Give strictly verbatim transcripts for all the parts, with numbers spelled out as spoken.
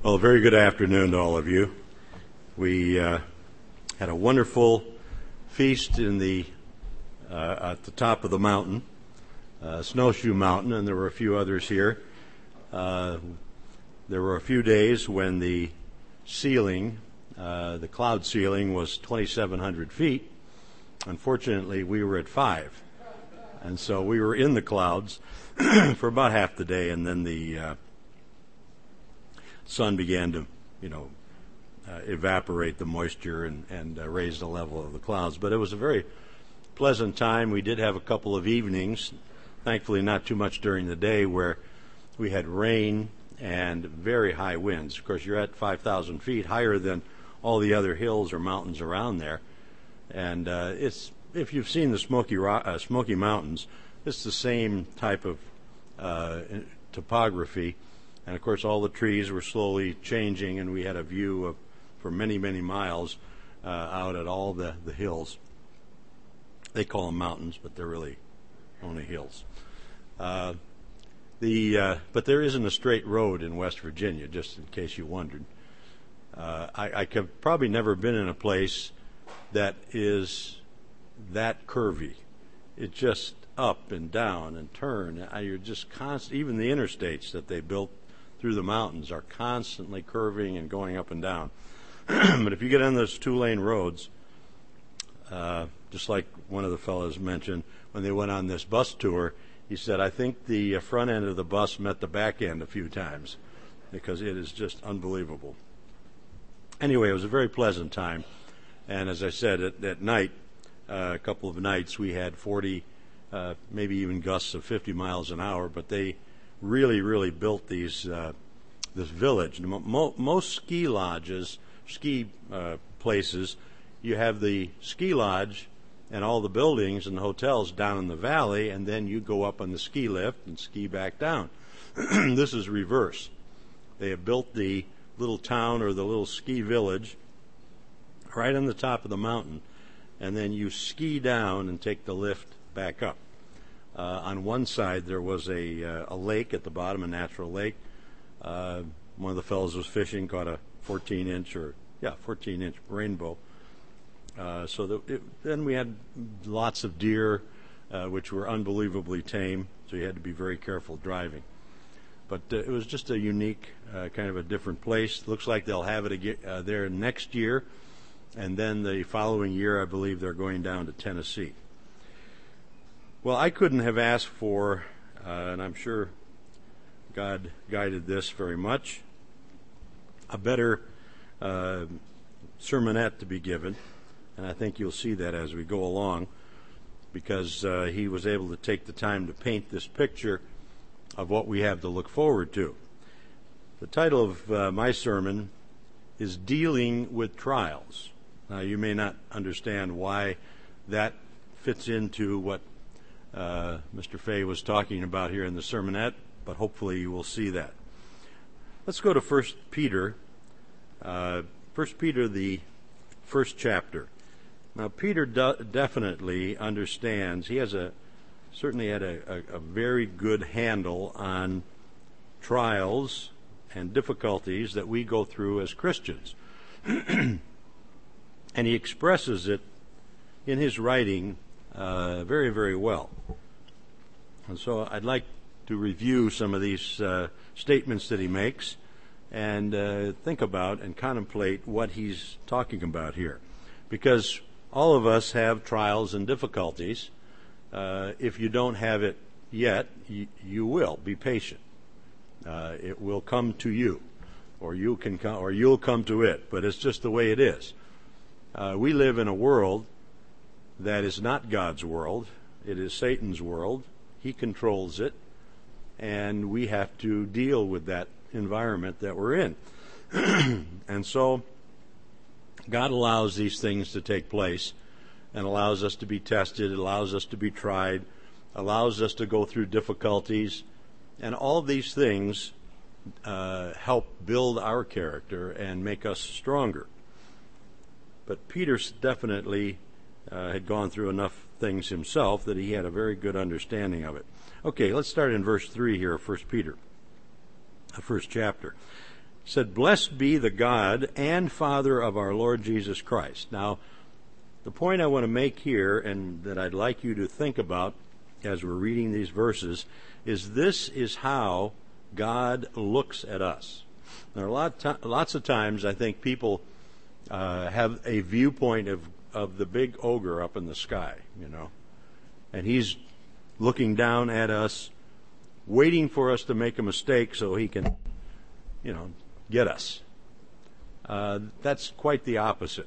Well, a very good afternoon to all of you. We uh, had a wonderful feast in the uh, at the top of the mountain, uh, Snowshoe Mountain, and there were a few others here. Uh, there were a few days when the ceiling, uh, the cloud ceiling, was twenty-seven hundred feet. Unfortunately, we were at five, and so we were in the clouds for about half the day, and then the uh, sun began to, you know, uh, evaporate the moisture and, and uh, raise the level of the clouds. But it was a very pleasant time. We did have a couple of evenings, thankfully not too much during the day, where we had rain and very high winds. Of course, you're at five thousand feet, higher than all the other hills or mountains around there. And uh, it's if you've seen the Smoky, Ro- uh, Smoky Mountains, it's the same type of uh, topography. And, of course, all the trees were slowly changing, and we had a view of, for many, many miles uh, out at all the, the hills. They call them mountains, but they're really only hills. Uh, the uh, but there isn't a straight road in West Virginia, just in case you wondered. Uh, I, I have probably never been in a place that is that curvy. It's just up and down and turn. You're just constant. Even the interstates that they built through the mountains are constantly curving and going up and down. But if you get on those two-lane roads, uh, just like one of the fellows mentioned, when they went on this bus tour, he said, I think the front end of the bus met the back end a few times because it is just unbelievable. Anyway, it was a very pleasant time. And as I said, at, at night, uh, a couple of nights, we had forty, uh, maybe even gusts of fifty miles an hour, but they really, really built these uh, this village. Mo- most ski lodges, ski uh, places, you have the ski lodge and all the buildings and the hotels down in the valley, and then you go up on the ski lift and ski back down. This is reverse. They have built the little town or the little ski village right on the top of the mountain, and then you ski down and take the lift back up. Uh, on one side, there was a, uh, a lake at the bottom, a natural lake. Uh, one of the fellows was fishing, caught a fourteen-inch or, yeah, fourteen-inch rainbow. Uh, so the, it, then we had lots of deer, uh, which were unbelievably tame, so you had to be very careful driving. But uh, it was just a unique, uh, kind of a different place. Looks like they'll have it ag- uh, there next year, and then the following year, I believe they're going down to Tennessee. Well, I couldn't have asked for, uh, and I'm sure God guided this very much, a better uh, sermonette to be given, and I think you'll see that as we go along, because uh, he was able to take the time to paint this picture of what we have to look forward to. The title of uh, my sermon is Dealing with Trials. Now, you may not understand why that fits into what Uh, Mister Fay was talking about here in the sermonette, but hopefully you will see that. Let's go to First Peter, uh, First Peter, the first chapter. Now, Peter do- definitely understands. He has a certainly had a, a, a very good handle on trials and difficulties that we go through as Christians, and he expresses it in his writing Uh, very, very well. And so I'd like to review some of these uh, statements that he makes and uh, think about and contemplate what he's talking about here. Because all of us have trials and difficulties. Uh, if you don't have it yet, you, you will. Be patient. Uh, it will come to you, or you can come, or you'll come to it. But it's just the way it is. Uh, we live in a world that is not God's world. It is Satan's world. He controls it, and we have to deal with that environment that we're in. And so God allows these things to take place and allows us to be tested, allows us to be tried, allows us to go through difficulties, and all these things uh, help build our character and make us stronger. But Peter definitely Uh, had gone through enough things himself that he had a very good understanding of it. Okay, let's start in verse three here of First Peter, the first chapter. said, "Blessed be the God and Father of our Lord Jesus Christ." Now, the point I want to make here, and that I'd like you to think about as we're reading these verses, is this is how God looks at us. There are a lot to, lots of times I think people uh, have a viewpoint of, of the big ogre up in the sky, you know, and he's looking down at us, waiting for us to make a mistake so he can, you know, get us. Uh, that's quite the opposite.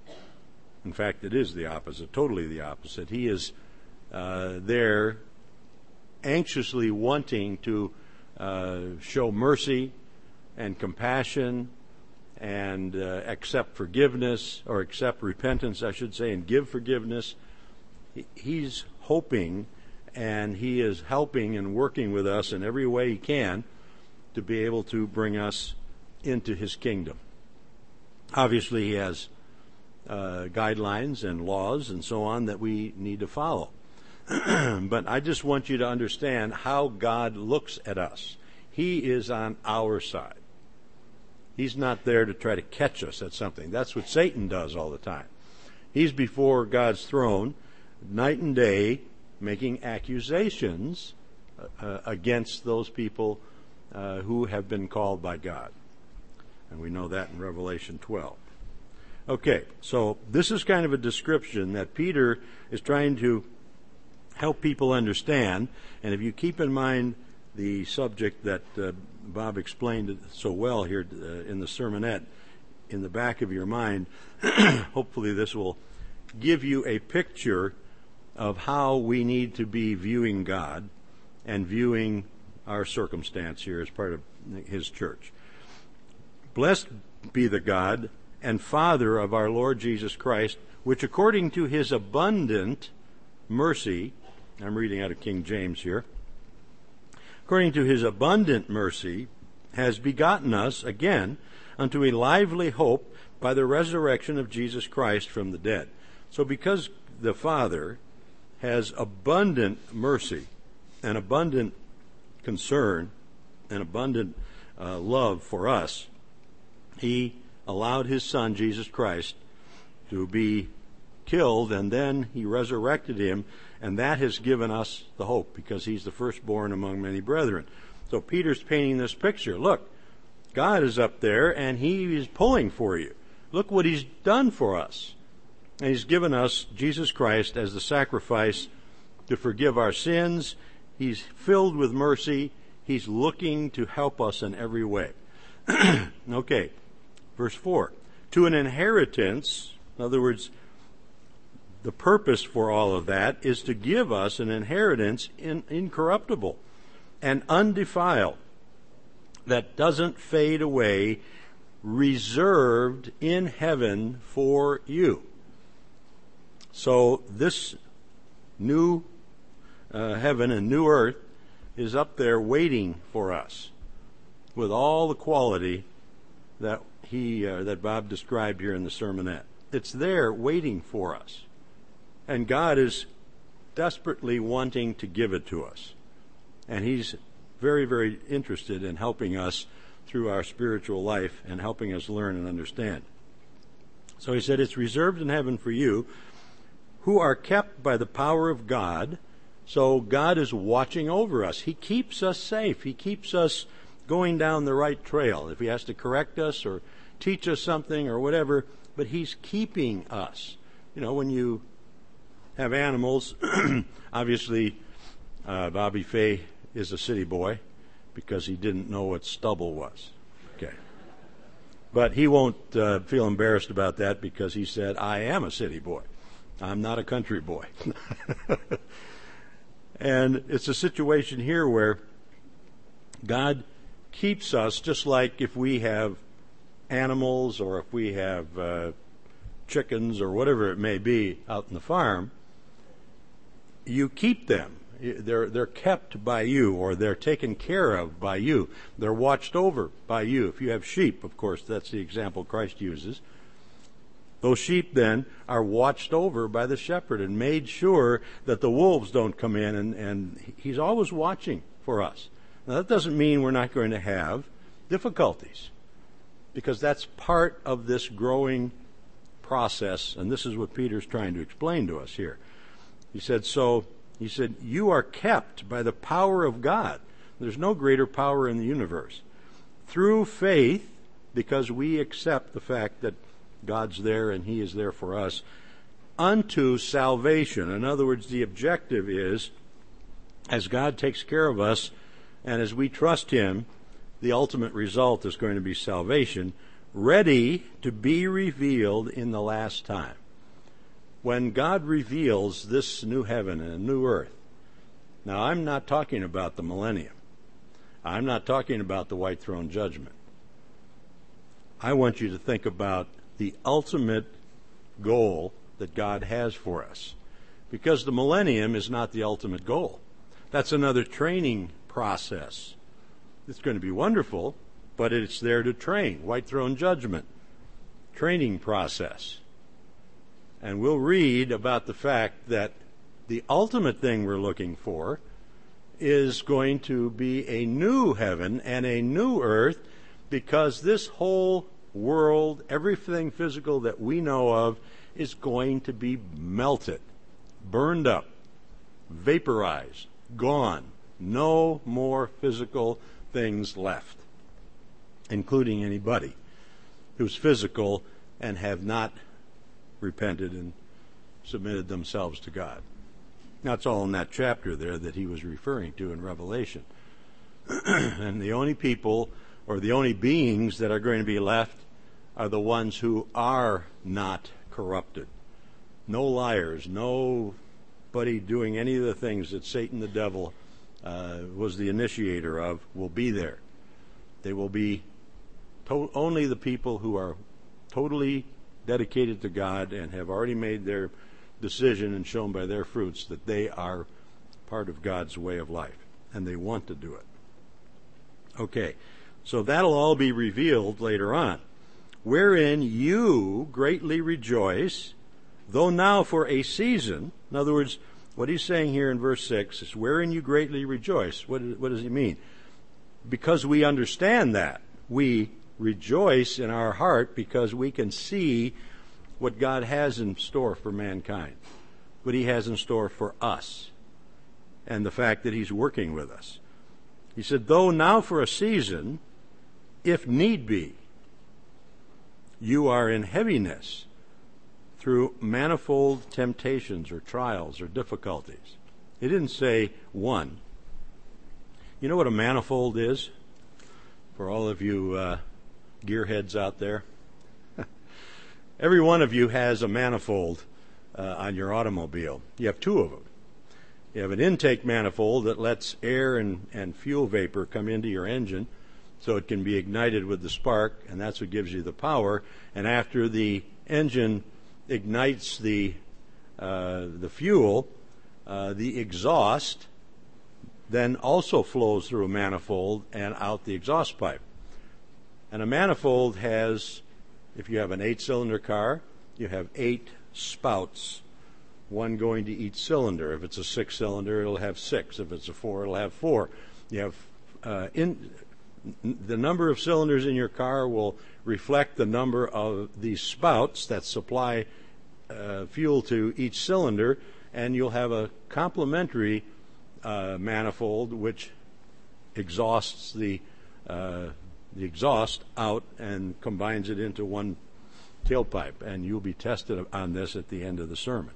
In fact, it is the opposite, totally the opposite. He is uh, there anxiously wanting to uh, show mercy and compassion and uh, accept forgiveness, or accept repentance, I should say, and give forgiveness. He's hoping, and he is helping and working with us in every way he can to be able to bring us into his kingdom. Obviously, he has uh, guidelines and laws and so on that we need to follow. But I just want you to understand how God looks at us. He is on our side. He's not there to try to catch us at something. That's what Satan does all the time. He's before God's throne night and day making accusations uh, against those people uh, who have been called by God. And we know that in Revelation twelve. Okay, so this is kind of a description that Peter is trying to help people understand. And if you keep in mind the subject that uh, Bob explained so well here uh, in the sermonette, in the back of your mind, hopefully this will give you a picture of how we need to be viewing God and viewing our circumstance here as part of his church. Blessed be the God and Father of our Lord Jesus Christ, which according to his abundant mercy, I'm reading out of King James here, according to his abundant mercy, has begotten us again unto a lively hope by the resurrection of Jesus Christ from the dead. So because the Father has abundant mercy and abundant concern and abundant uh, love for us, he allowed his Son, Jesus Christ, to be killed, and then he resurrected him, and that has given us the hope, because he's the firstborn among many brethren. So Peter's painting this picture. Look, God is up there, and he is pulling for you. Look what he's done for us. And he's given us Jesus Christ as the sacrifice to forgive our sins. He's filled with mercy. He's looking to help us in every way. Okay, verse four. To an inheritance, in other words, the purpose for all of that is to give us an inheritance in, incorruptible and undefiled, that doesn't fade away, reserved in heaven for you. So this new uh, heaven and new earth is up there waiting for us with all the quality that he uh, that Bob described here in the sermonette. It's there waiting for us. And God is desperately wanting to give it to us. And he's very, very interested in helping us through our spiritual life and helping us learn and understand. So he said, it's reserved in heaven for you, who are kept by the power of God. So God is watching over us. He keeps us safe. He keeps us going down the right trail. If he has to correct us or teach us something or whatever, but he's keeping us. You know, when you have animals, obviously uh, Bobby Fay is a city boy because he didn't know what stubble was. Okay. But he won't uh, feel embarrassed about that because he said, I am a city boy. I'm not a country boy. And it's a situation here where God keeps us, just like if we have animals or if we have uh, chickens or whatever it may be out in the farm, you keep them. They're, they're kept by you, or they're taken care of by you. They're watched over by you. If you have sheep, of course, that's the example Christ uses. Those sheep then are watched over by the shepherd and made sure that the wolves don't come in, and, and he's always watching for us. Now, that doesn't mean we're not going to have difficulties. because that's part of this growing process, and this is what Peter's trying to explain to us here. He said, so, he said, you are kept by the power of God. There's no greater power in the universe. Through faith, because we accept the fact that God's there and He is there for us, unto salvation. In other words, the objective is, as God takes care of us, and as we trust Him, the ultimate result is going to be salvation, ready to be revealed in the last time. When God reveals this new heaven and a new earth, now I'm not talking about the millennium. I'm not talking about the white throne judgment. I want you to think about the ultimate goal that God has for us. Because the millennium is not the ultimate goal. That's another training process. It's going to be wonderful, but it's there to train. White throne judgment. Training process. And we'll read about the fact that the ultimate thing we're looking for is going to be a new heaven and a new earth, because this whole world, everything physical that we know of, is going to be melted, burned up, vaporized, gone. No more physical things left, including anybody who's physical and have not repented and submitted themselves to God. That's all in that chapter there that he was referring to in Revelation. And the only people or the only beings that are going to be left are the ones who are not corrupted. No liars, nobody doing any of the things that Satan the devil uh, was the initiator of will be there. They will be to- only the people who are totally dedicated to God and have already made their decision and shown by their fruits that they are part of God's way of life, and they want to do it. Okay, so that'll all be revealed later on. Wherein you greatly rejoice, though now for a season. In other words, what he's saying here in verse six is, wherein you greatly rejoice. What, what does he mean? Because we understand that. We rejoice in our heart because we can see what God has in store for mankind, what He has in store for us, and the fact that He's working with us. He said, though now for a season, if need be, you are in heaviness through manifold temptations or trials or difficulties. He didn't say one. You know what a manifold is? For all of you uh, gearheads out there. Every one of you has a manifold uh, on your automobile. You have two of them. You have an intake manifold that lets air and, and fuel vapor come into your engine so it can be ignited with the spark, and that's what gives you the power. And after the engine ignites the uh, the fuel, uh, the exhaust then also flows through a manifold and out the exhaust pipe. And a manifold has, if you have an eight-cylinder car, you have eight spouts, one going to each cylinder. If it's a six-cylinder, it'll have six. If it's a four, it'll have four. You have uh, in the number of cylinders in your car will reflect the number of these spouts that supply uh, fuel to each cylinder, and you'll have a complementary uh, manifold which exhausts the uh, the exhaust out and combines it into one tailpipe, and you'll be tested on this at the end of the sermon.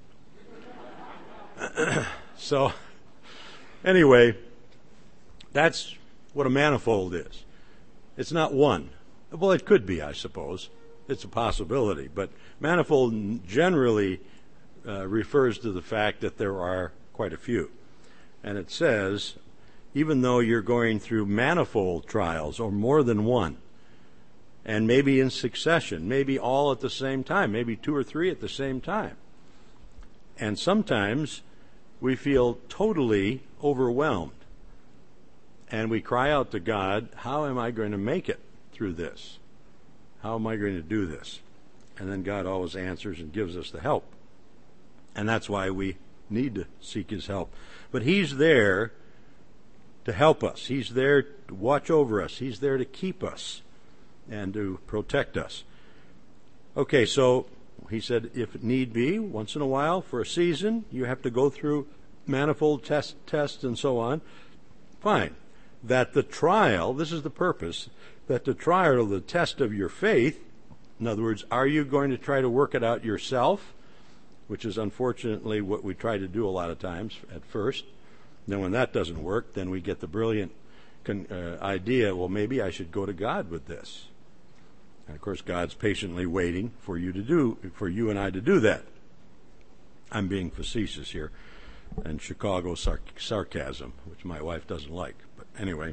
So, anyway, that's what a manifold is. It's not one. Well, it could be, I suppose. It's a possibility. But manifold generally uh, refers to the fact that there are quite a few. And it says, even though you're going through manifold trials, or more than one, and maybe in succession, maybe all at the same time, maybe two or three at the same time. And sometimes we feel totally overwhelmed. And we cry out to God, how am I going to make it through this? How am I going to do this? And then God always answers and gives us the help. And that's why we need to seek His help. But He's there to help us. He's there to watch over us. He's there to keep us. and to protect us. Okay, so he said, if need be, once in a while, for a season, you have to go through manifold test, tests and so on. Fine. That the trial, this is the purpose, that the trial, the test of your faith, in other words, are you going to try to work it out yourself, which is unfortunately what we try to do a lot of times at first. Then when that doesn't work, then we get the brilliant con- uh, idea, well, maybe I should go to God with this. And of course, God's patiently waiting for you to do, for you and I to do that. I'm being facetious here, and Chicago sar- sarcasm, which my wife doesn't like. But anyway,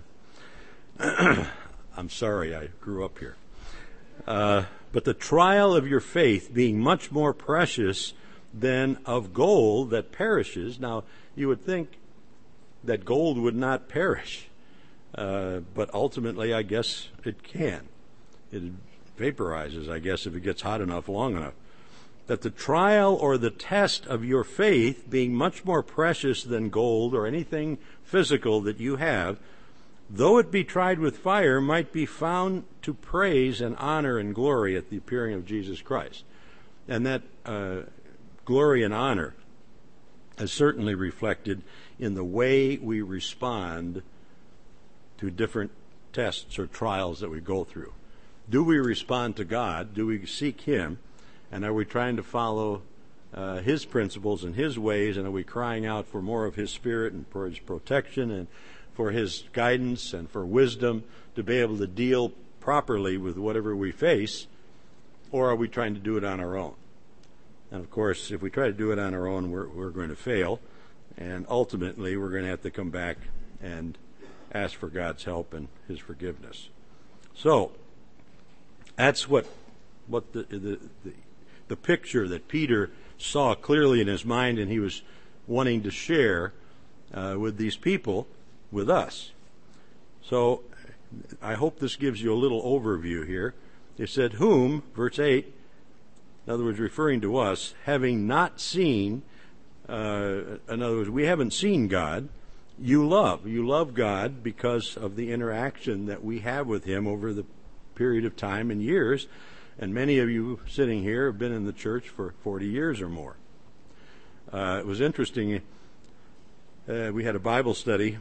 I'm sorry I grew up here. Uh, but the trial of your faith being much more precious than of gold that perishes. Now, you would think that gold would not perish, uh, but ultimately, I guess it can. It vaporizes, I guess, if it gets hot enough, long enough. That the trial or the test of your faith being much more precious than gold or anything physical that you have, though it be tried with fire, might be found to praise and honor and glory at the appearing of Jesus Christ. And that uh, glory and honor is certainly reflected in the way we respond to different tests or trials that we go through. Do we respond to God? Do we seek Him? And are we trying to follow uh, His principles and His ways? And are we crying out for more of His Spirit and for His protection and for His guidance and for wisdom to be able to deal properly with whatever we face? Or are we trying to do it on our own? And of course, if we try to do it on our own, we're, we're going to fail. And ultimately, we're going to have to come back and ask for God's help and His forgiveness. So, that's what what the the, the the picture that Peter saw clearly in his mind, and he was wanting to share uh, with these people, with us. So, I hope this gives you a little overview here. It said, whom, verse eight, in other words, referring to us, having not seen, uh, in other words, we haven't seen God, you love. You love God because of the interaction that we have with Him over the period of time and years. And many of you sitting here have been in the church for forty years or more. Uh, it was interesting. Uh, we had a Bible study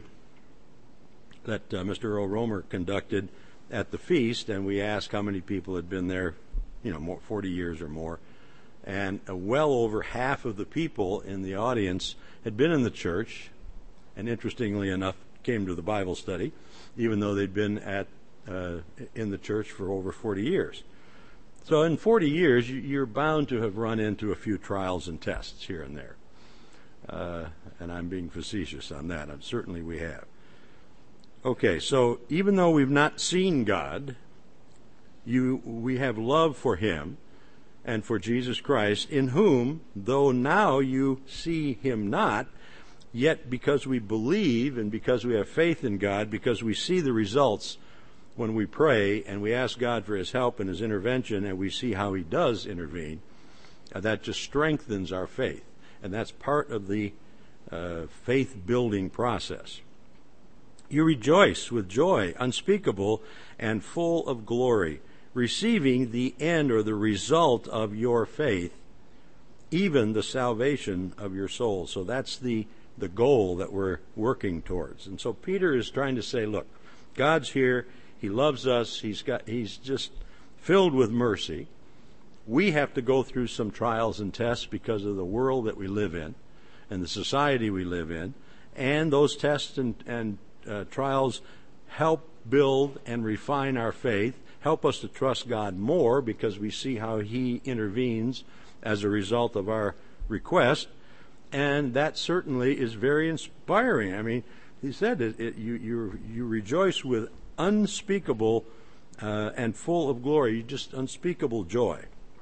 that uh, Mister Earl Romer conducted at the feast, and we asked how many people had been there, you know, more, forty years or more. And uh, well over half of the people in the audience had been in the church, and interestingly enough, came to the Bible study, even though they'd been at uh, in the church for over forty years. So in forty years, you're bound to have run into a few trials and tests here and there. Uh, and I'm being facetious on that. And certainly we have. Okay, so even though we've not seen God, you, we have love for Him and for Jesus Christ, in whom, though now you see Him not, yet because we believe and because we have faith in God, because we see the results when we pray and we ask God for His help and His intervention, and we see how He does intervene, uh, that just strengthens our faith. And that's part of the uh, faith-building process. You rejoice with joy unspeakable and full of glory, receiving the end or the result of your faith, even the salvation of your soul. So that's the, the goal that we're working towards. And so Peter is trying to say, look, God's here. He loves us. He's got, he's just filled with mercy. We have to go through some trials and tests because of the world that we live in and the society we live in. And those tests and, and uh, trials help build and refine our faith, help us to trust God more because we see how He intervenes as a result of our request. And that certainly is very inspiring. I mean, he said it, it, you, you, you rejoice with unspeakable uh, and full of glory, just unspeakable joy,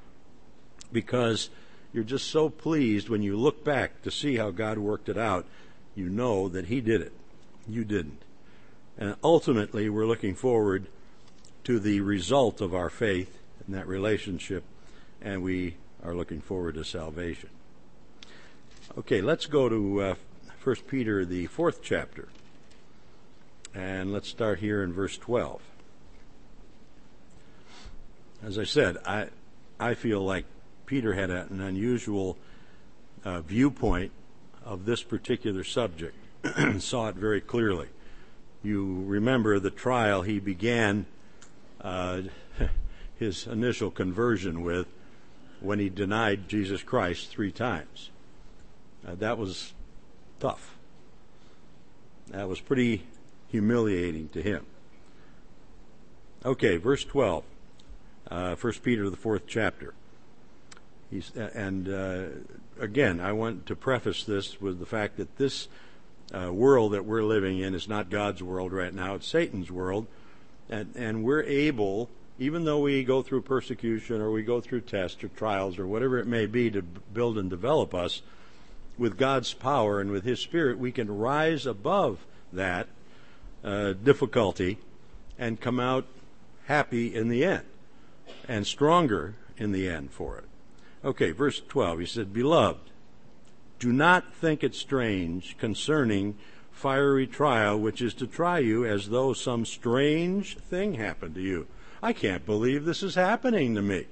because you're just so pleased when you look back to see how God worked it out. You know that He did it. You didn't. And ultimately, we're looking forward to the result of our faith in that relationship, and we are looking forward to salvation. Okay, let's go to uh, First Peter, the fourth chapter. And let's start here in verse twelve. as I said, I I feel like Peter had a, an unusual uh, viewpoint of this particular subject, saw it very clearly. You remember the trial he began uh, his initial conversion with when he denied Jesus Christ three times. Uh, that was tough. That was pretty humiliating to him. Okay, verse twelve, uh, First Peter, the fourth chapter. He's, and uh, again, I want to preface this with the fact that this uh, world that we're living in is not God's world right now. It's Satan's world. And, and we're able, even though we go through persecution or we go through tests or trials or whatever it may be to build and develop us, with God's power and with His Spirit, we can rise above that uh, difficulty and come out happy in the end and stronger in the end for it. Okay, verse twelve, he said, Beloved, do not think it strange concerning fiery trial, which is to try you as though some strange thing happened to you. I can't believe this is happening to me.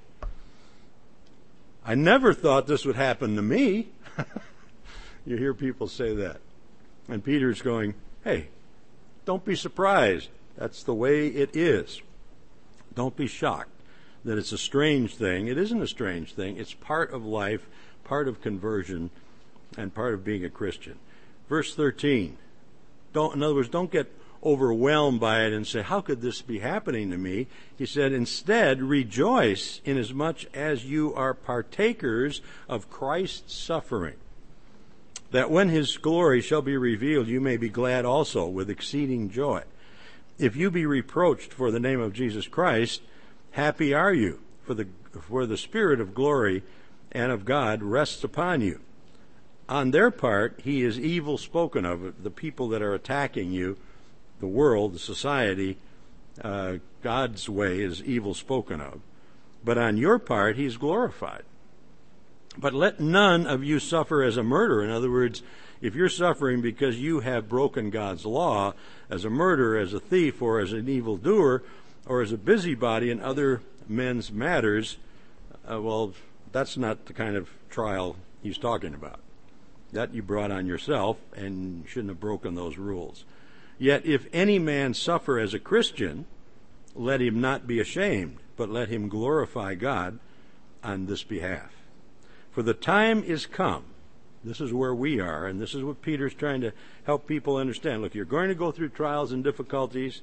I never thought this would happen to me. You hear people say that. And Peter's going, hey, don't be surprised. That's the way it is. Don't be shocked that it's a strange thing. It isn't a strange thing. It's part of life, part of conversion, and part of being a Christian. Verse thirteen. Don't, in other words, don't get overwhelmed by it and say, how could this be happening to me? He said, instead, rejoice inasmuch as you are partakers of Christ's suffering, that when His glory shall be revealed, you may be glad also with exceeding joy. If you be reproached for the name of Jesus Christ, happy are you, for the for the Spirit of glory and of God rests upon you. On their part, He is evil spoken of, the people that are attacking you, the world, the society, uh, God's way is evil spoken of. But on your part, He's glorified. But let none of you suffer as a murderer. In other words, if you're suffering because you have broken God's law, as a murderer, as a thief, or as an evildoer, or as a busybody in other men's matters, uh, well, that's not the kind of trial he's talking about. That you brought on yourself, and you shouldn't have broken those rules. Yet if any man suffer as a Christian, let him not be ashamed, but let him glorify God on this behalf. For the time is come. This is where we are, and this is what Peter's trying to help people understand. Look, you're going to go through trials and difficulties.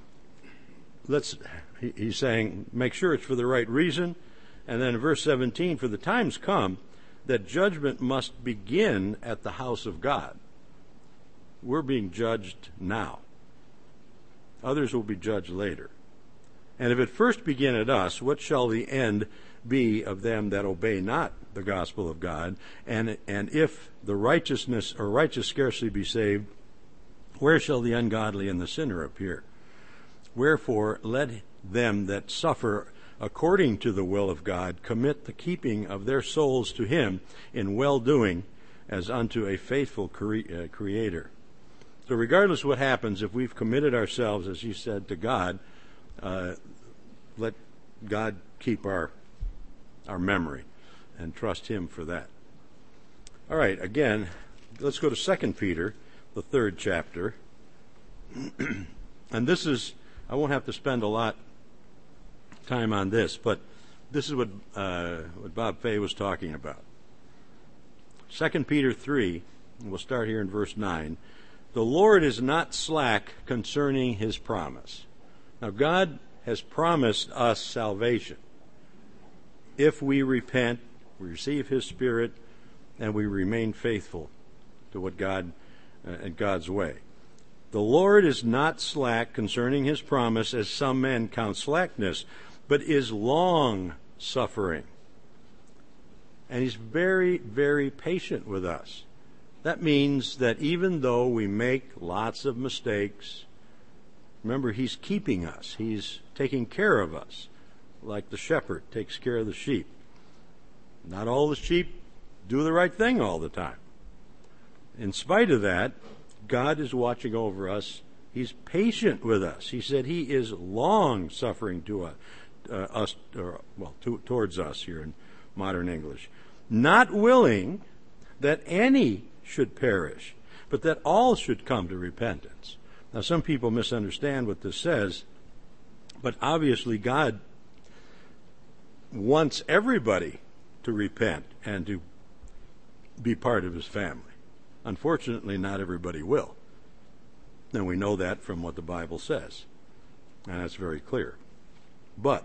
Let's, he's saying, make sure it's for the right reason. And then in verse seventeen, for the time's come that judgment must begin at the house of God. We're being judged now. Others will be judged later. And if it first begin at us, what shall the end be of them that obey not the gospel of God? And and if the righteousness or righteous scarcely be saved, where shall the ungodly and the sinner appear? Wherefore let them that suffer according to the will of God commit the keeping of their souls to Him in well-doing as unto a faithful cre- uh, Creator. So regardless of what happens, if we've committed ourselves, as He said, to God, uh, let God keep our our memory and trust Him for that. All right, again, let's go to Second Peter, the third chapter. And this is, I won't have to spend a lot time on this, but this is what uh, what Bob Fay was talking about. Second Peter three, and we'll start here in verse nine. The Lord is not slack concerning His promise. Now, God has promised us salvation if we repent, we receive His Spirit, and we remain faithful to what God uh, and God's way. The Lord is not slack concerning His promise, as some men count slackness, but is long suffering. And He's very, very patient with us. That means that even though we make lots of mistakes, remember, He's keeping us. He's taking care of us, like the shepherd takes care of the sheep. Not all the sheep do the right thing all the time. In spite of that, God is watching over us. He's patient with us. He said He is long suffering to us, uh, us, or, well, to, towards us here in modern English. Not willing that any should perish, but that all should come to repentance. Now, some people misunderstand what this says, but obviously God wants everybody to repent and to be part of his family. Unfortunately, not everybody will. And we know that from what the Bible says. And that's very clear. But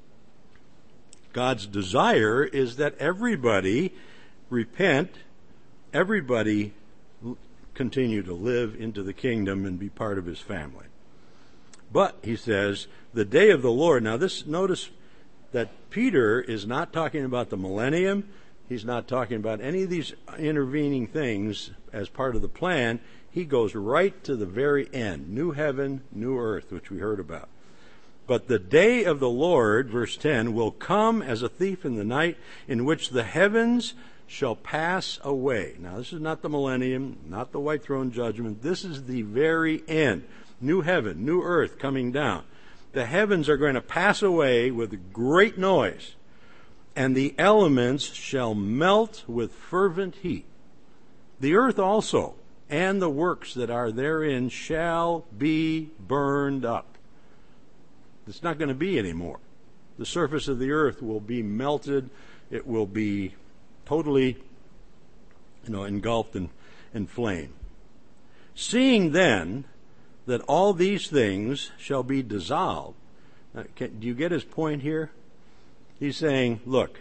God's desire is that everybody repent, everybody continue to live into the kingdom and be part of his family. But, he says, the day of the Lord. Now, this, notice that Peter is not talking about the millennium. He's not talking about any of these intervening things as part of the plan. He goes right to the very end. New heaven, new earth, which we heard about. But the day of the Lord, verse ten, will come as a thief in the night, in which the heavens shall pass away. Now, this is not the millennium, not the white throne judgment. This is the very end. New heaven, new earth coming down. The heavens are going to pass away with great noise, and the elements shall melt with fervent heat. The earth also, and the works that are therein, shall be burned up. It's not going to be anymore. The surface of the earth will be melted. It will be totally, you know, engulfed in, in flame. Seeing then that all these things shall be dissolved. Now, can, do you get his point here? He's saying, look,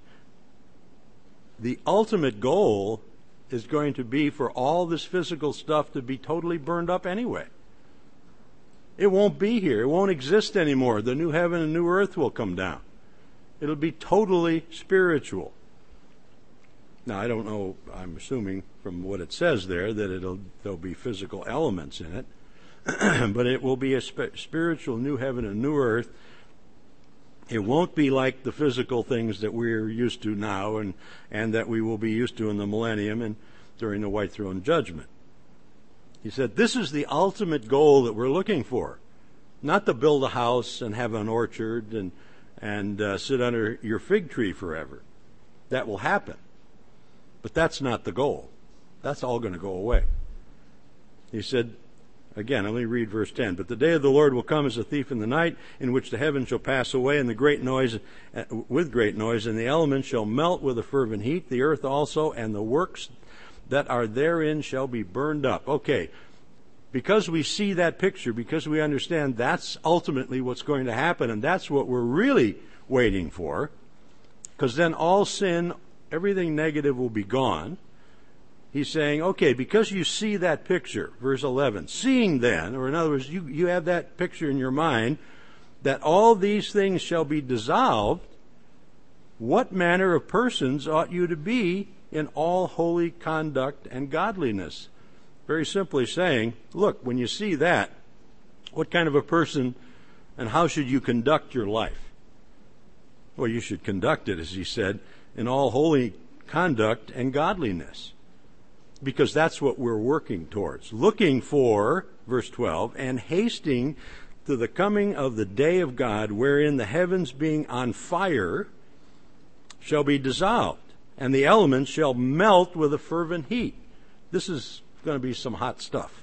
the ultimate goal is going to be for all this physical stuff to be totally burned up anyway. It won't be here. It won't exist anymore. The new heaven and new earth will come down. It'll be totally spiritual. Now, I don't know, I'm assuming from what it says there that it'll there'll be physical elements in it, but it will be a sp- spiritual new heaven and new earth. It won't be like the physical things that we're used to now and, and that we will be used to in the millennium and during the white throne judgment. He said, this is the ultimate goal that we're looking for. Not to build a house and have an orchard and, and uh, sit under your fig tree forever. That will happen. But that's not the goal. That's all going to go away. He said, again, let me read verse ten. But the day of the Lord will come as a thief in the night, in which the heavens shall pass away, and the great noise, uh, with great noise, and the elements shall melt with a fervent heat, the earth also, and the works that are therein shall be burned up. Okay, because we see that picture, because we understand that's ultimately what's going to happen, and that's what we're really waiting for, because then all sin, everything negative will be gone. He's saying, okay, because you see that picture, verse eleven, seeing then, or in other words, you, you have that picture in your mind, that all these things shall be dissolved, what manner of persons ought you to be in all holy conduct and godliness? Very simply saying, look, when you see that, what kind of a person and how should you conduct your life? Well, you should conduct it, as he said, in all holy conduct and godliness. Because that's what we're working towards. Looking for, verse twelve, and hasting to the coming of the day of God, wherein the heavens being on fire shall be dissolved, and the elements shall melt with a fervent heat. This is going to be some hot stuff.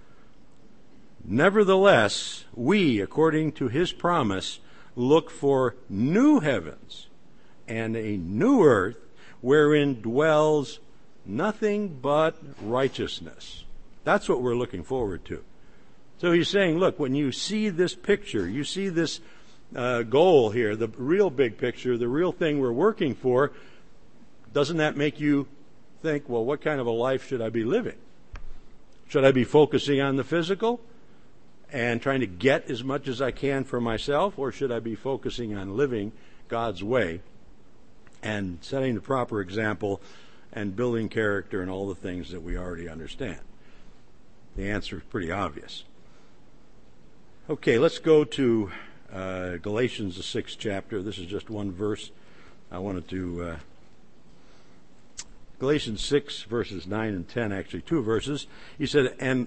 Nevertheless, we, according to his promise, look for new heavens and a new earth, wherein dwells nothing but righteousness. That's what we're looking forward to. So he's saying, look, when you see this picture, you see this uh, goal here, the real big picture, the real thing we're working for, doesn't that make you think, well, what kind of a life should I be living? Should I be focusing on the physical and trying to get as much as I can for myself, or should I be focusing on living God's way and setting the proper example and building character and all the things that we already understand? The answer is pretty obvious. Okay, let's go to uh, Galatians, the sixth chapter. This is just one verse. I wanted to... Uh, Galatians six, verses nine and ten, actually two verses. He said, and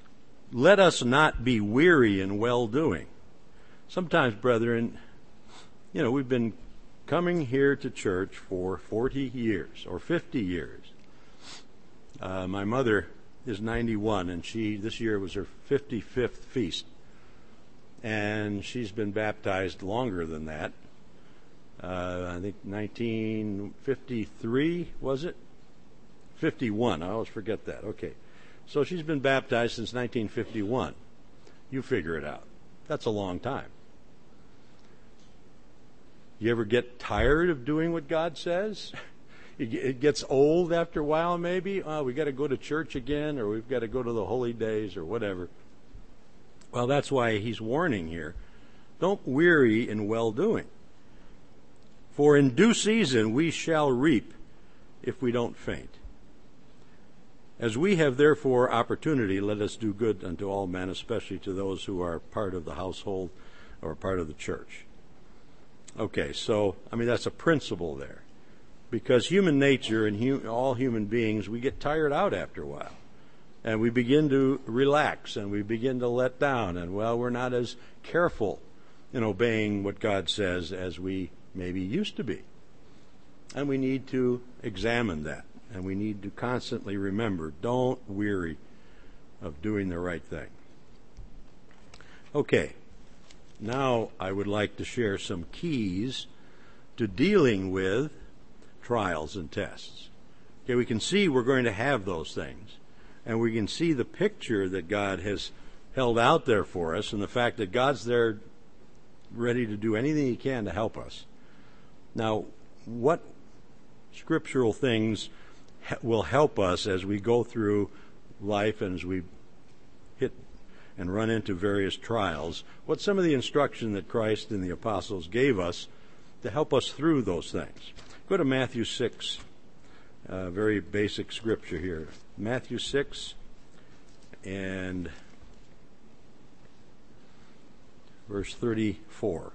let us not be weary in well-doing. Sometimes, brethren, you know, we've been coming here to church for forty years or fifty years. Uh, my mother is ninety-one, and she this year was her fifty-fifth feast. And she's been baptized longer than that. Uh, I think nineteen fifty-three, was it? fifty-one, I always forget that. Okay. So she's been baptized since nineteen fifty-one. You figure it out. That's a long time. You ever get tired of doing what God says? It gets old after a while, maybe. Oh, we got to go to church again, or we've got to go to the holy days, or whatever. Well, that's why he's warning here. Don't weary in well-doing. For in due season we shall reap if we don't faint. As we have therefore opportunity, let us do good unto all men, especially to those who are part of the household or part of the church. Okay, so, I mean, that's a principle there. Because human nature and hu- all human beings, we get tired out after a while. And we begin to relax and we begin to let down. And, well, we're not as careful in obeying what God says as we maybe used to be. And we need to examine that. And we need to constantly remember, don't weary of doing the right thing. Okay, now I would like to share some keys to dealing with trials and tests. Okay, we can see we're going to have those things, and we can see the picture that God has held out there for us, and the fact that God's there ready to do anything he can to help us. Now, what scriptural things will help us as we go through life and as we hit and run into various trials? What's some of the instruction that Christ and the apostles gave us to help us through those things? Go to Matthew six, uh, very basic scripture here. Matthew six and verse thirty-four.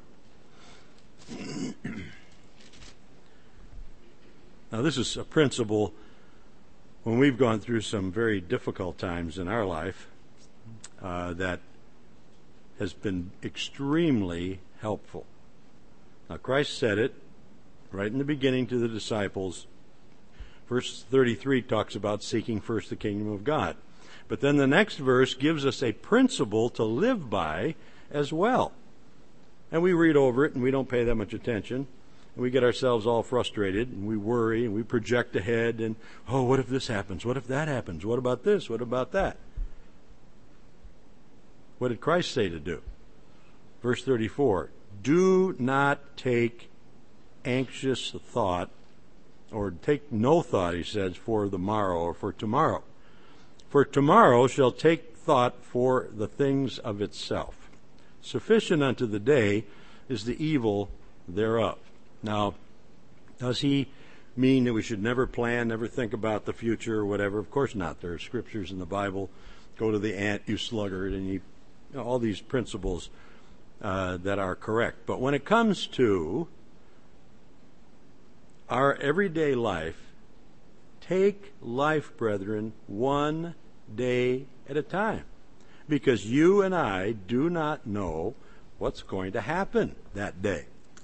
Now, this is a principle when we've gone through some very difficult times in our life uh, that has been extremely helpful. Now, Christ said it right in the beginning to the disciples. Verse thirty-three talks about seeking first the kingdom of God. But then the next verse gives us a principle to live by as well. And we read over it and we don't pay that much attention. And we get ourselves all frustrated and we worry and we project ahead and, oh, what if this happens? What if that happens? What about this? What about that? What did Christ say to do? Verse thirty-four, do not take anxious thought, or take no thought, he says, for the morrow or for tomorrow. For tomorrow shall take thought for the things of itself. Sufficient unto the day is the evil thereof. Now, does he mean that we should never plan, never think about the future or whatever? Of course not. There are scriptures in the Bible, go to the ant, you sluggard, and you, you know, all these principles uh, that are correct. But when it comes to our everyday life, take life, brethren, one day at a time. Because you and I do not know what's going to happen that day.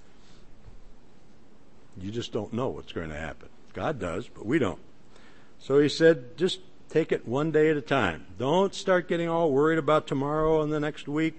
You just don't know what's going to happen. God does, but we don't. So he said, just take it one day at a time. Don't start getting all worried about tomorrow and the next week.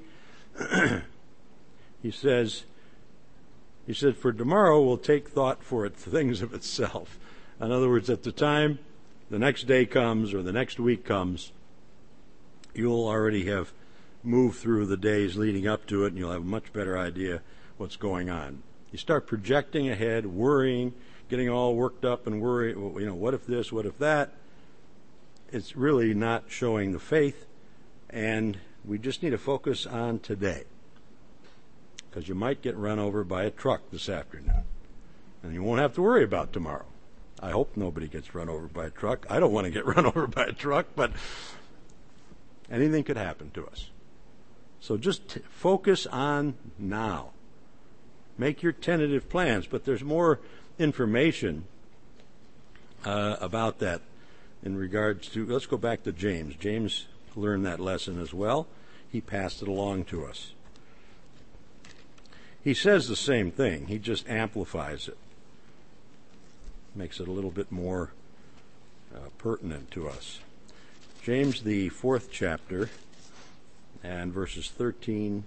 He says, he said, for tomorrow will take thought for it, things of itself. In other words, at the time the next day comes or the next week comes, you'll already have moved through the days leading up to it, and you'll have a much better idea what's going on. You start projecting ahead, worrying, getting all worked up and worry, you know, what if this, what if that? It's really not showing the faith, and we just need to focus on today. Because you might get run over by a truck this afternoon, and you won't have to worry about tomorrow. I hope nobody gets run over by a truck. I don't want to get run over by a truck, but anything could happen to us. So just t- focus on now. Make your tentative plans, but there's more information uh, about that in regards to, let's go back to James. James learned that lesson as well. He passed it along to us. he says the same thing. He just amplifies it. Makes it a little bit more uh, pertinent to us. James, the fourth chapter, and verses thirteen.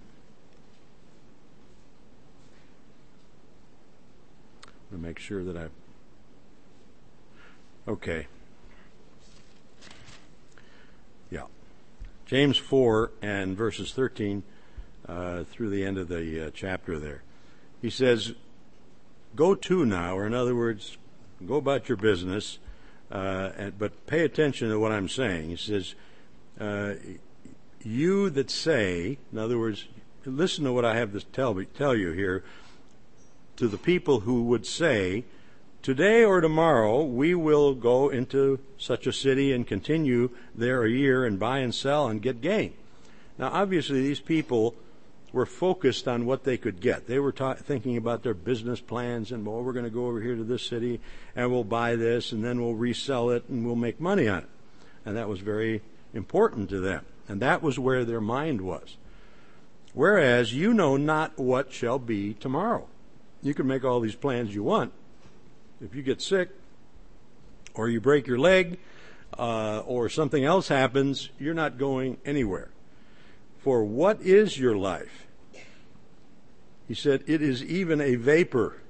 I'm going to make sure that I... Okay. Yeah. James four and verses thirteen uh, through the end of the uh, chapter there. He says, go to now, or in other words, go about your business, uh, and, but pay attention to what I'm saying. He says, uh, you that say, in other words, listen to what I have to tell, tell you here, to the people who would say, today or tomorrow we will go into such a city and continue there a year and buy and sell and get gain. Now, obviously, these people were focused on what they could get. They were ta- thinking about their business plans and, well, we're going to go over here to this city and we'll buy this and then we'll resell it and we'll make money on it. And that was very important to them. And that was where their mind was. Whereas you know not what shall be tomorrow. You can make all these plans you want. If you get sick, or you break your leg, uh, or something else happens, you're not going anywhere. For what is your life? He said, it is even a vapor.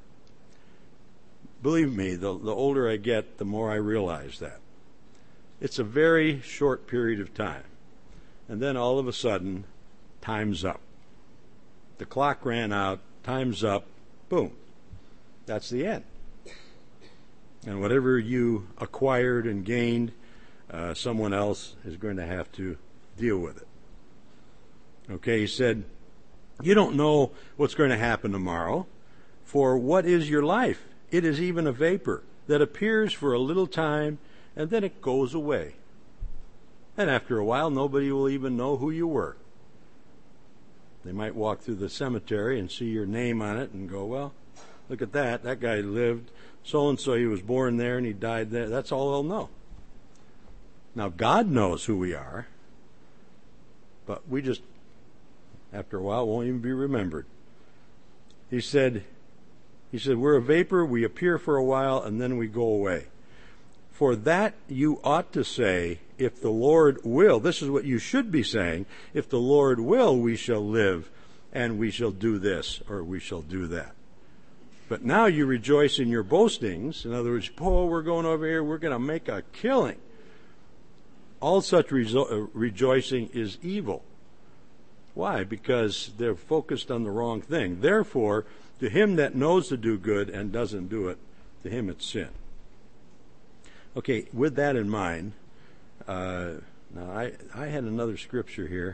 Believe me, the, the older I get, the more I realize that. It's a very short period of time. And then all of a sudden, time's up. The clock ran out, time's up, boom. That's the end. And whatever you acquired and gained, uh, someone else is going to have to deal with it. Okay, he said, you don't know what's going to happen tomorrow, for what is your life? It is even a vapor that appears for a little time and then it goes away. And after a while, nobody will even know who you were. They might walk through the cemetery and see your name on it and go, well, look at that. That guy lived. So-and-so, he was born there and he died there. That's all they'll know. Now, God knows who we are, but we just, after a while, won't even be remembered. He said, he said, we're a vapor, we appear for a while, and then we go away. For that you ought to say, if the Lord will, this is what you should be saying, if the Lord will, we shall live, and we shall do this, or we shall do that. But now you rejoice in your boastings. In other words, oh, we're going over here, we're going to make a killing. All such rejo- rejoicing is evil. Why? Because they're focused on the wrong thing. Therefore, to him that knows to do good and doesn't do it, to him it's sin. Okay, with that in mind, uh, now I, I had another scripture here.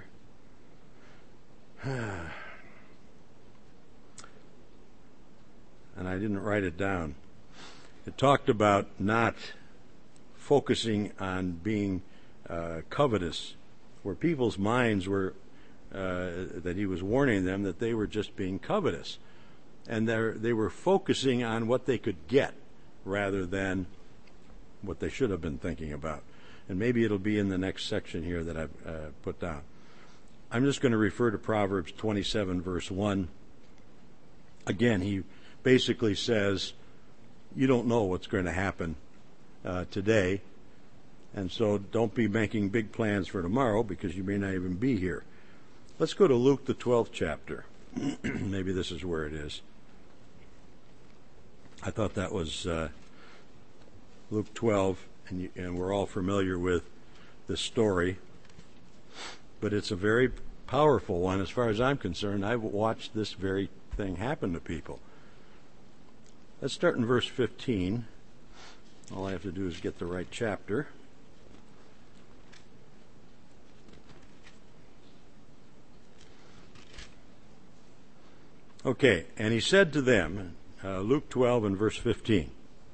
And I didn't write it down. It talked about not focusing on being uh, covetous, where people's minds were, uh, that he was warning them that they were just being covetous. And they were focusing on what they could get rather than what they should have been thinking about. And maybe it'll be in the next section here that I've uh, put down. I'm just going to refer to Proverbs twenty-seven, verse one. Again, he basically says, you don't know what's going to happen uh, today, and so don't be making big plans for tomorrow because you may not even be here. Let's go to Luke, the twelfth chapter. Maybe this is where it is. I thought that was uh, Luke twelve, and, you, and we're all familiar with this story, but it's a very powerful one as far as I'm concerned. I've watched this very thing happen to people. Let's start in verse fifteen. All I have to do is get the right chapter. Okay, and he said to them, uh, Luke twelve and verse fifteen,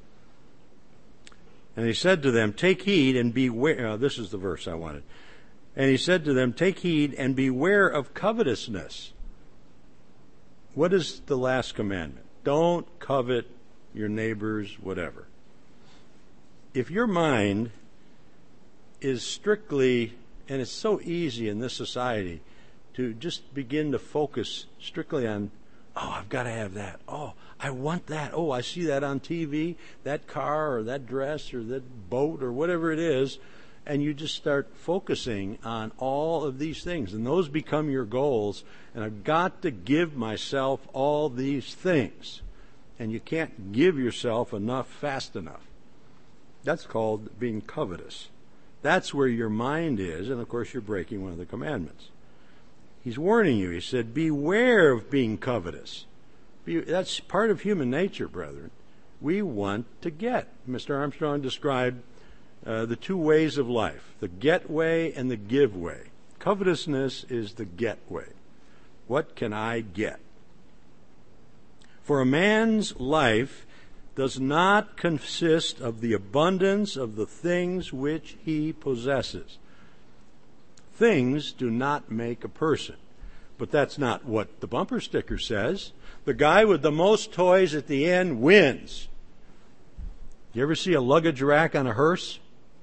and he said to them, take heed and beware. Uh, this is the verse I wanted. And he said to them, take heed and beware of covetousness. What is the last commandment? Don't covet your neighbor's whatever. If your mind is strictly, and it's so easy in this society to just begin to focus strictly on Oh, I've got to have that. Oh, I want that. Oh, I see that on T V, that car or that dress or that boat or whatever it is. And you just start focusing on all of these things. And those become your goals. And I've got to give myself all these things. And you can't give yourself enough fast enough. That's called being covetous. That's where your mind is. And, of course, you're breaking one of the commandments. He's warning you. He said, beware of being covetous. Be, that's part of human nature, brethren. We want to get. Mister Armstrong described uh, the two ways of life, the get way and the give way. Covetousness is the get way. What can I get? For a man's life does not consist of the abundance of the things which he possesses. Things do not make a person. But that's not what the bumper sticker says. The guy with the most toys at the end wins. You ever see a luggage rack on a hearse?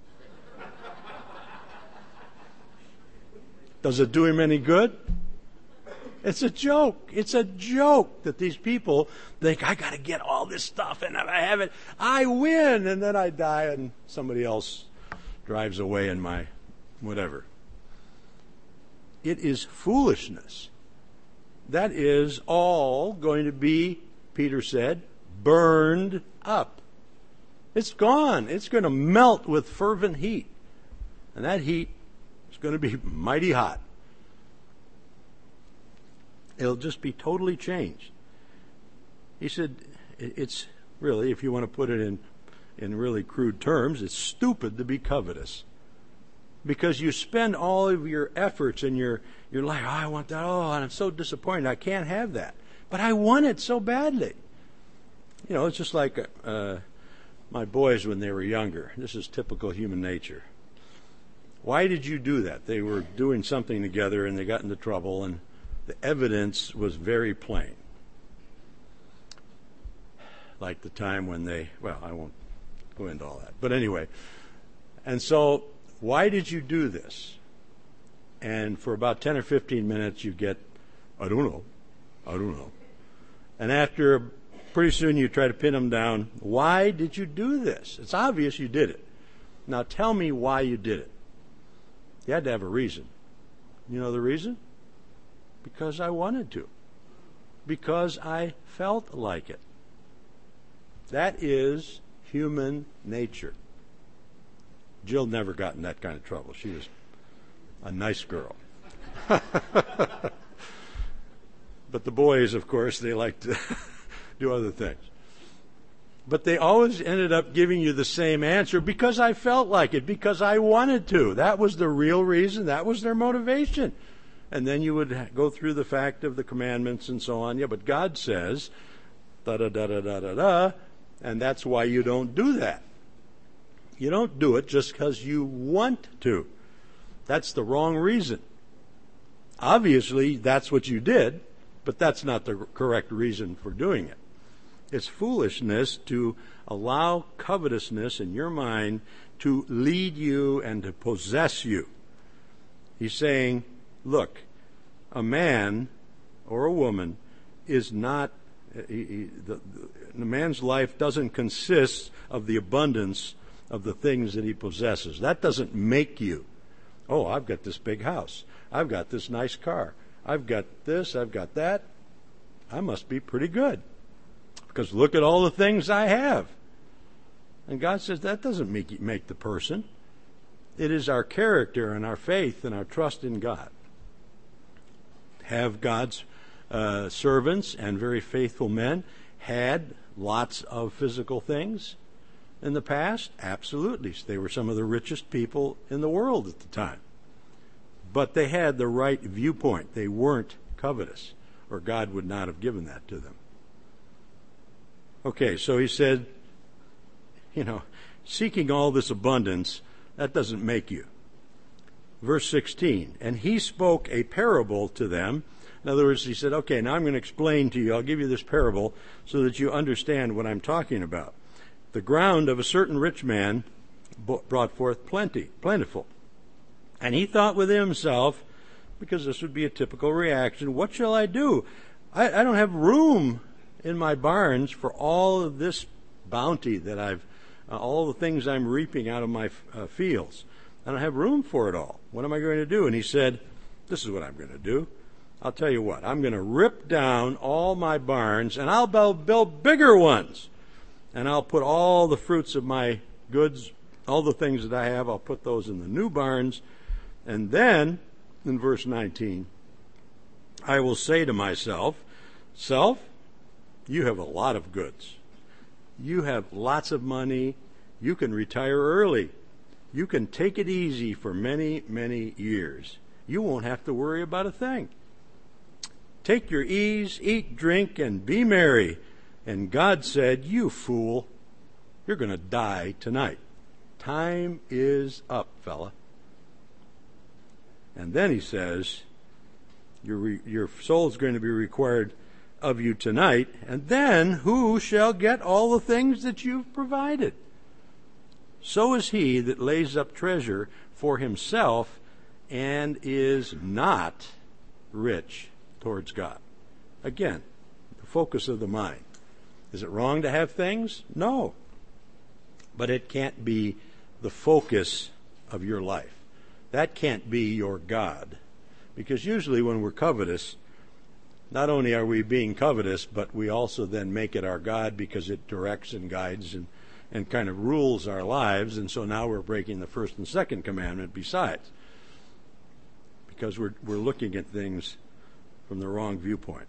Does it do him any good? It's a joke. It's a joke that these people think, I got to get all this stuff, and if I have it, I win, and then I die, and somebody else drives away in my whatever. It is foolishness. That is all going to be, Peter said, burned up. It's gone. It's going to melt with fervent heat. And that heat is going to be mighty hot. It'll just be totally changed. He said, it's really, if you want to put it in, in really crude terms, it's stupid to be covetous. Because you spend all of your efforts and your, you're like, oh, I want that. Oh, and I'm so disappointed. I can't have that. But I want it so badly. You know, it's just like uh, my boys when they were younger. This is typical human nature. Why did you do that? They were doing something together and they got into trouble, and the evidence was very plain. Like the time when they, well, I won't go into all that. But anyway, and so why did you do this? And for about ten or fifteen minutes you get, I don't know, I don't know. And after, pretty soon you try to pin them down. Why did you do this? It's obvious you did it. Now tell me why you did it. You had to have a reason. You know the reason? Because I wanted to. Because I felt like it. That is human nature. Jill never got in that kind of trouble. She was a nice girl. But the boys, of course, they like to do other things. But they always ended up giving you the same answer, because I felt like it, because I wanted to. That was the real reason. That was their motivation. And then you would go through the fact of the commandments and so on. Yeah, but God says, da-da-da-da-da-da-da, and that's why you don't do that. You don't do it just because you want to. That's the wrong reason. Obviously, that's what you did, but that's not the correct reason for doing it. It's foolishness to allow covetousness in your mind to lead you and to possess you. He's saying, look, a man or a woman is not, he, he, the, the man's life doesn't consist of the abundance of the things that he possesses. That doesn't make you. Oh, I've got this big house. I've got this nice car. I've got this, I've got that. I must be pretty good. Because look at all the things I have. And God says that doesn't make, make the person. It is our character and our faith and our trust in God. Have God's uh, servants and very faithful men had lots of physical things in the past? Absolutely. They were some of the richest people in the world at the time. But they had the right viewpoint. They weren't covetous, or God would not have given that to them. Okay, so he said, you know, seeking all this abundance, that doesn't make you. Verse sixteen, and he spoke a parable to them. In other words, he said, okay, now I'm going to explain to you, I'll give you this parable so that you understand what I'm talking about. The ground of a certain rich man brought forth plenty, plentiful. And he thought within himself, because this would be a typical reaction, what shall I do? I, I don't have room in my barns for all of this bounty that I've, uh, all the things I'm reaping out of my uh, fields. I don't have room for it all. What am I going to do? And he said, this is what I'm going to do. I'll tell you what, I'm going to rip down all my barns, and I'll build, build bigger ones. And I'll put all the fruits of my goods, all the things that I have, I'll put those in the new barns. And then, in verse nineteen, I will say to myself, self, you have a lot of goods. You have lots of money. You can retire early. You can take it easy for many, many years. You won't have to worry about a thing. Take your ease, eat, drink, and be merry. And God said, you fool, you're going to die tonight. Time is up, fella. And then he says, your, re- your soul is going to be required of you tonight. And then who shall get all the things that you've provided? So is he that lays up treasure for himself and is not rich towards God. Again, the focus of the mind. Is it wrong to have things? No. But it can't be the focus of your life. That can't be your God. Because usually when we're covetous, not only are we being covetous, but we also then make it our God because it directs and guides and, and kind of rules our lives. And so now we're breaking the first and second commandment besides. Because we're we're looking at things from the wrong viewpoint.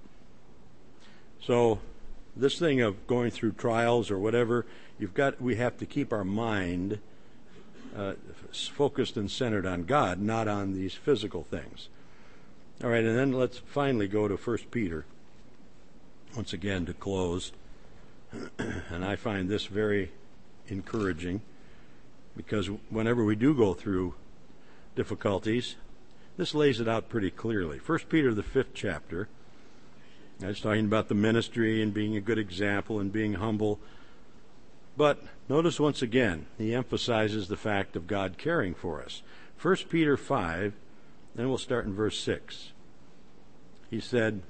So this thing of going through trials or whatever, you've got we have to keep our mind uh, focused and centered on God, not on these physical things. All right, and then let's finally go to First Peter once again to close. And I find this very encouraging because whenever we do go through difficulties, this lays it out pretty clearly. First Peter, the fifth chapter, it's talking about the ministry and being a good example and being humble. But notice once again, he emphasizes the fact of God caring for us. First Peter five, then we'll start in verse six. He said,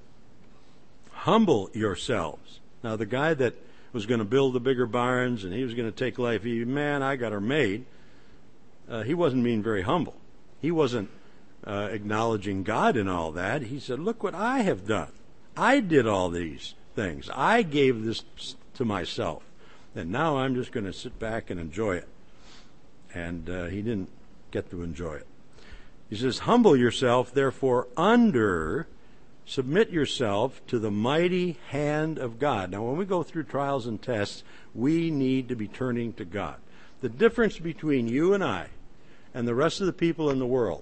humble yourselves. Now the guy that was going to build the bigger barns and he was going to take life, he, man, I got her made. Uh, he wasn't being very humble. He wasn't Uh, acknowledging God in all that. He said, look what I have done. I did all these things. I gave this to myself. And now I'm just going to sit back and enjoy it. And uh, he didn't get to enjoy it. He says, humble yourself, therefore, under, submit yourself to the mighty hand of God. Now, when we go through trials and tests, we need to be turning to God. The difference between you and I and the rest of the people in the world,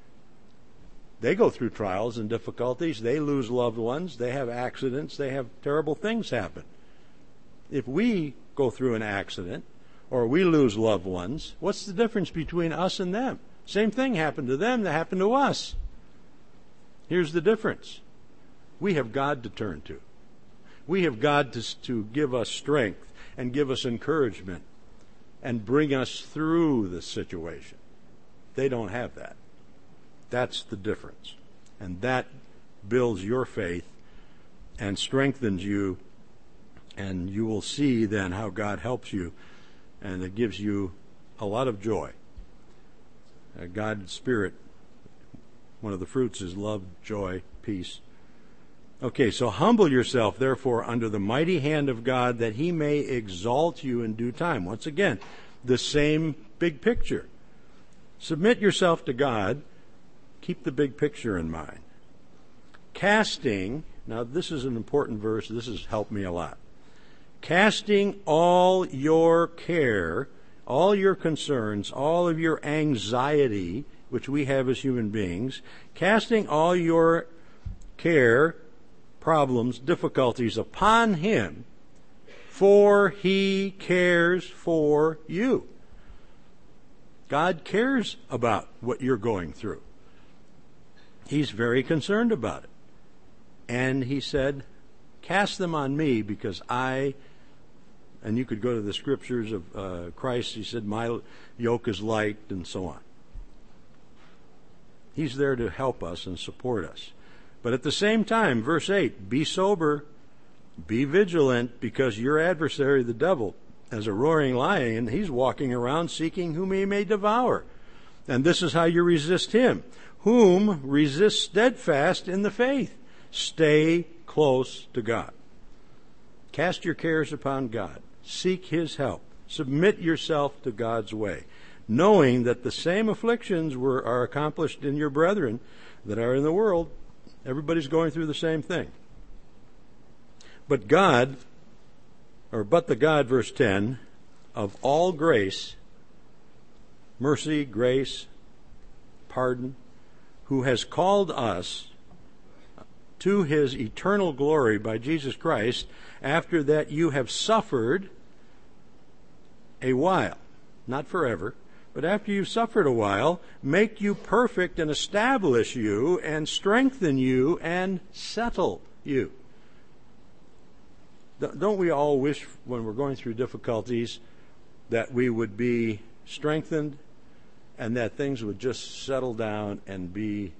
they go through trials and difficulties. They lose loved ones. They have accidents. They have terrible things happen. If we go through an accident or we lose loved ones, what's the difference between us and them? Same thing happened to them that happened to us. Here's the difference. We have God to turn to. We have God to, to give us strength and give us encouragement and bring us through the situation. They don't have that. That's the difference. And that builds your faith and strengthens you, and you will see then how God helps you, and it gives you a lot of joy. Uh, God's Spirit, one of the fruits is love, joy, peace. Okay, so humble yourself, therefore, under the mighty hand of God, that he may exalt you in due time. Once again, the same big picture. Submit yourself to God. Keep the big picture in mind. Casting, now this is an important verse. This has helped me a lot. Casting all your care, all your concerns, all of your anxiety, which we have as human beings, casting all your care, problems, difficulties upon him, for he cares for you. God cares about what you're going through. He's very concerned about it. And he said, cast them on me because I, and you could go to the scriptures of uh, Christ, he said, my yoke is light, and so on. He's there to help us and support us. But at the same time, verse eight, be sober, be vigilant, because your adversary, the devil, as a roaring lion, he's walking around seeking whom he may devour. And this is how you resist him. Whom resist steadfast in the faith. Stay close to God. Cast your cares upon God. Seek his help. Submit yourself to God's way, knowing that the same afflictions were, are accomplished in your brethren that are in the world. Everybody's going through the same thing. But God, or but the God, verse ten, of all grace, mercy, grace, pardon, who has called us to his eternal glory by Jesus Christ, after that you have suffered a while, not forever, but after you've suffered a while, make you perfect and establish you and strengthen you and settle you. Don't we all wish when we're going through difficulties that we would be strengthened and that things would just settle down and be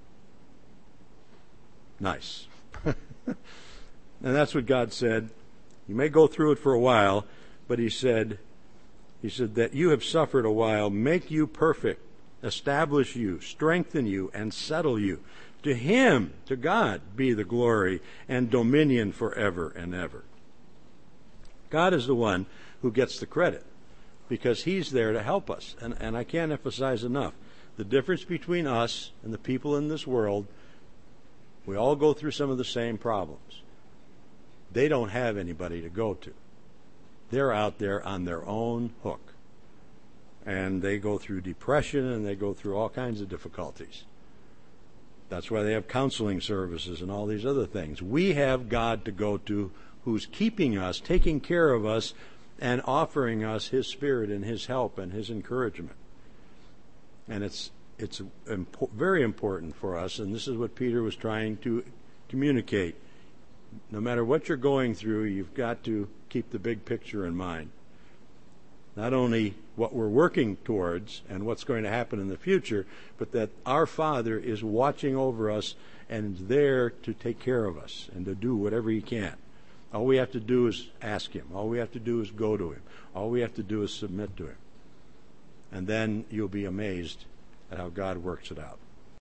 nice? And that's what God said. You may go through it for a while, but he said, he said that you have suffered a while, make you perfect, establish you, strengthen you, and settle you. To him, to God, be the glory and dominion forever and ever. God is the one who gets the credit because he's there to help us. And, and I can't emphasize enough the difference between us and the people in this world. We all go through some of the same problems. They don't have anybody to go to. They're out there on their own hook. And they go through depression and they go through all kinds of difficulties. That's why they have counseling services and all these other things. We have God to go to who's keeping us, taking care of us, and offering us his spirit and his help and his encouragement. And it's it's impo- very important for us, and this is what Peter was trying to communicate. No matter what you're going through, you've got to keep the big picture in mind. Not only what we're working towards and what's going to happen in the future, but that our Father is watching over us and is there to take care of us and to do whatever he can. All we have to do is ask him. All we have to do is go to him. All we have to do is submit to him. And then you'll be amazed at how God works it out.